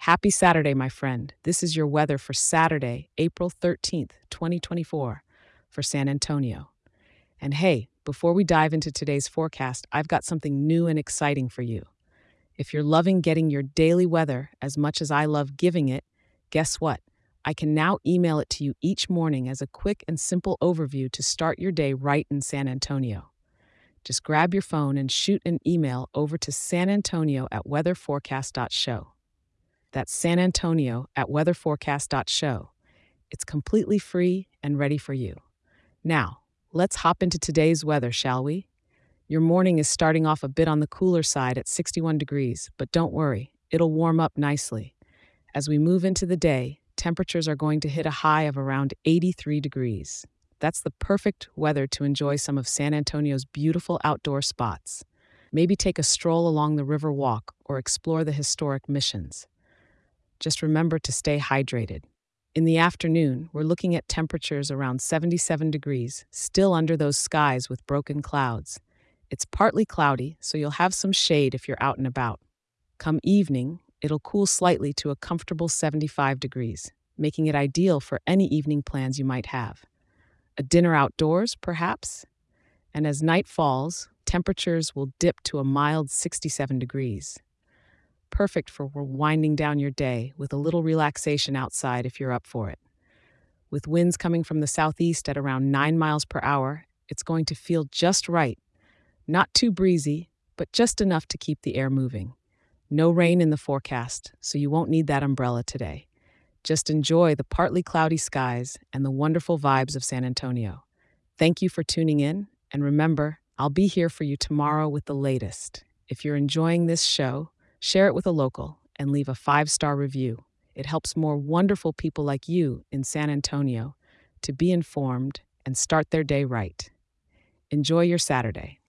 Happy Saturday, my friend. This is your weather for Saturday, April 13th, 2024, for San Antonio. And hey, before we dive into today's forecast, I've got something new and exciting for you. If you're loving getting your daily weather as much as I love giving it, guess what? I can now email it to you each morning as a quick and simple overview to start your day right in San Antonio. Just grab your phone and shoot an email over to sanantonio@weatherforecast.show. That's San Antonio at weatherforecast.show. It's completely free and ready for you. Now, let's hop into today's weather, shall we? Your morning is starting off a bit on the cooler side at 61 degrees, but don't worry, it'll warm up nicely. As we move into the day, temperatures are going to hit a high of around 83 degrees. That's the perfect weather to enjoy some of San Antonio's beautiful outdoor spots. Maybe take a stroll along the River Walk or explore the historic Missions. Just remember to stay hydrated. In the afternoon, we're looking at temperatures around 77 degrees, still under those skies with broken clouds. It's partly cloudy, so you'll have some shade if you're out and about. Come evening, it'll cool slightly to a comfortable 75 degrees, making it ideal for any evening plans you might have. A dinner outdoors, perhaps? And as night falls, temperatures will dip to a mild 67 degrees. Perfect for winding down your day with a little relaxation outside if you're up for it. With winds coming from the southeast at around 9 miles per hour, it's going to feel just right. Not too breezy, but just enough to keep the air moving. No rain in the forecast, so you won't need that umbrella today. Just enjoy the partly cloudy skies and the wonderful vibes of San Antonio. Thank you for tuning in, and remember, I'll be here for you tomorrow with the latest. If you're enjoying this show, share it with a local and leave a 5-star review. It helps more wonderful people like you in San Antonio to be informed and start their day right. Enjoy your Saturday.